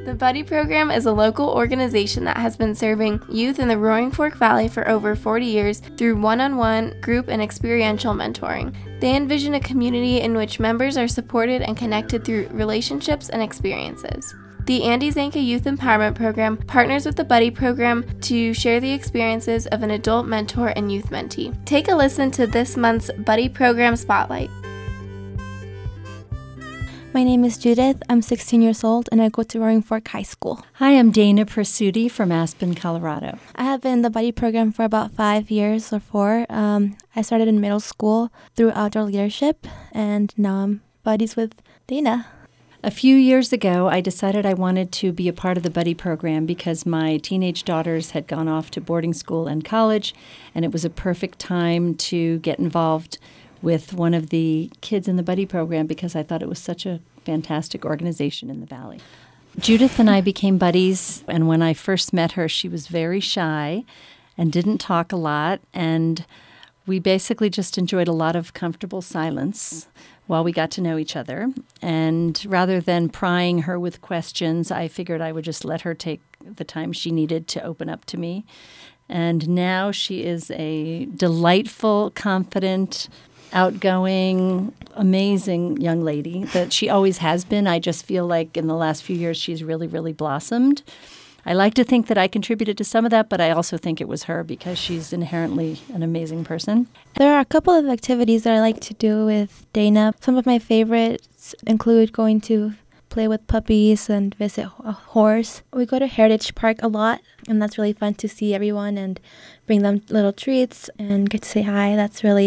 The Buddy Program is a local organization that has been serving youth in the Roaring Fork Valley for over 40 years through one-on-one, group, and experiential mentoring. They envision a community in which members are supported and connected through relationships and experiences. The Andy Zanka Youth Empowerment Program partners with the Buddy Program to share the experiences of an adult mentor and youth mentee. Take a listen to this month's Buddy Program Spotlight. My name is Judith. I'm 16 years old and I go to Roaring Fork High School. Hi, I'm Dana Prasuti from Aspen, Colorado. I have been in the Buddy Program for about 5 years or 4. I started in middle school through outdoor leadership and now I'm buddies with Dana. A few years ago, I decided I wanted to be a part of the Buddy Program because my teenage daughters had gone off to boarding school and college, and it was a perfect time to get involved with one of the kids in the Buddy Program because I thought it was such a fantastic organization in the Valley. Judith and I became buddies, and when I first met her, she was very shy and didn't talk a lot, and we basically just enjoyed a lot of comfortable silence while we got to know each other. And rather than prying her with questions, I figured I would just let her take the time she needed to open up to me. And now she is a delightful, confident, outgoing, amazing young lady that she always has been. I just feel like in the last few years she's really, really blossomed. I like to think that I contributed to some of that, but I also think it was her because she's inherently an amazing person. There are a couple of activities that I like to do with Dana. Some of my favorites include going to play with puppies and visit a horse. We go to Heritage Park a lot, and that's really fun to see everyone and bring them little treats and get to say hi.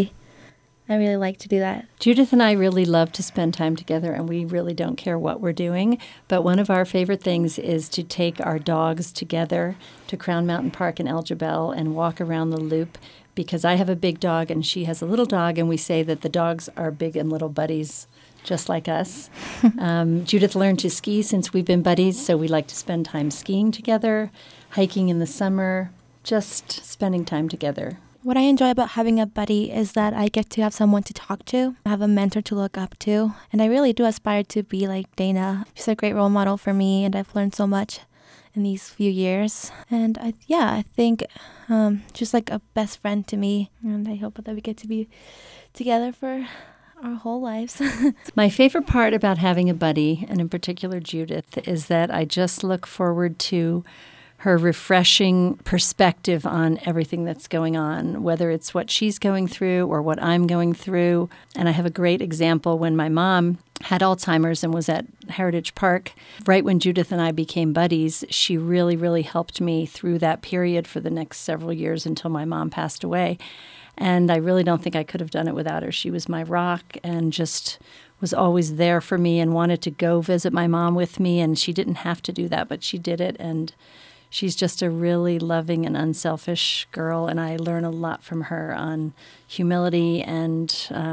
I really like to do that. Judith and I really love to spend time together, and we really don't care what we're doing. But one of our favorite things is to take our dogs together to Crown Mountain Park in El Jebel and walk around the loop because I have a big dog and she has a little dog, and we say that the dogs are big and little buddies just like us. Judith learned to ski since we've been buddies, so we like to spend time skiing together, hiking in the summer, just spending time together. What I enjoy about having a buddy is that I get to have someone to talk to, I have a mentor to look up to, and I really do aspire to be like Dana. She's a great role model for me, and I've learned so much in these few years. And I think she's like a best friend to me, and I hope that we get to be together for our whole lives. My favorite part about having a buddy, and in particular Judith, is that I just look forward to her refreshing perspective on everything that's going on, whether it's what she's going through or what I'm going through. And I have a great example when my mom had Alzheimer's and was at Heritage Park. Right when Judith and I became buddies, she really, really helped me through that period for the next several years until my mom passed away. And I really don't think I could have done it without her. She was my rock and just was always there for me and wanted to go visit my mom with me. And she didn't have to do that, but she did it. And she's just a really loving and unselfish girl, and I learn a lot from her on humility and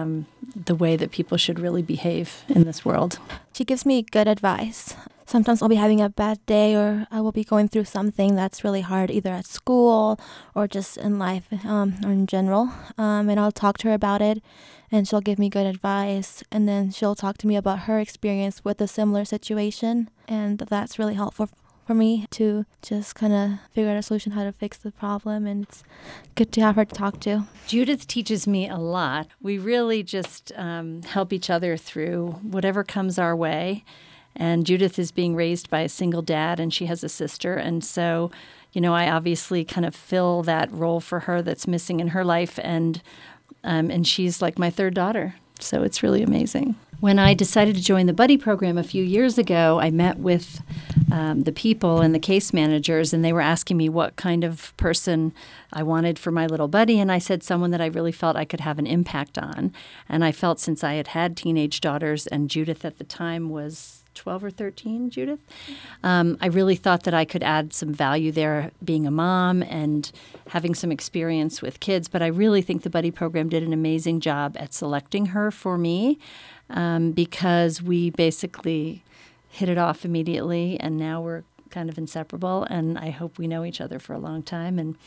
the way that people should really behave in this world. She gives me good advice. Sometimes I'll be having a bad day or I will be going through something that's really hard, either at school or just in life or in general. And I'll talk to her about it, and she'll give me good advice. And then she'll talk to me about her experience with a similar situation, and that's really helpful for me to just kind of figure out a solution how to fix the problem, and it's good to have her to talk to. Judith teaches me a lot. We really just help each other through whatever comes our way. And Judith is being raised by a single dad, and she has a sister. And so, I obviously kind of fill that role for her that's missing in her life. And she's like my third daughter. So it's really amazing. When I decided to join the Buddy Program a few years ago, I met with the people and the case managers, and they were asking me what kind of person I wanted for my little buddy. And I said someone that I really felt I could have an impact on. And I felt since I had teenage daughters, and Judith at the time was 12 or 13, Judith. I really thought that I could add some value there being a mom and having some experience with kids. But I really think the Buddy Program did an amazing job at selecting her for me because we basically hit it off immediately, and now we're kind of inseparable, and I hope we know each other for a long time. And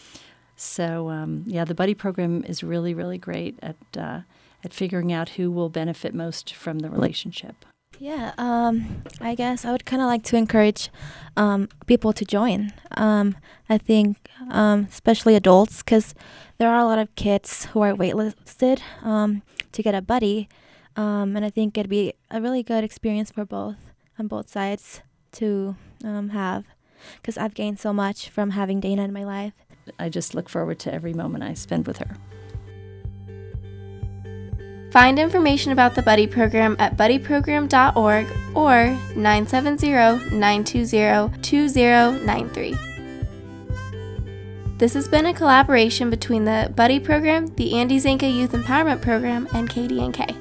so, the Buddy Program is really, really great at figuring out who will benefit most from the relationship. Yeah, I guess I would kind of like to encourage people to join. I think, especially adults, because there are a lot of kids who are waitlisted to get a buddy, and I think it'd be a really good experience for on both sides to have, because I've gained so much from having Dana in my life. I just look forward to every moment I spend with her. Find information about the Buddy Program at buddyprogram.org or 970-920-2093. This has been a collaboration between the Buddy Program, the Andy Zanka Youth Empowerment Program, and KDNK.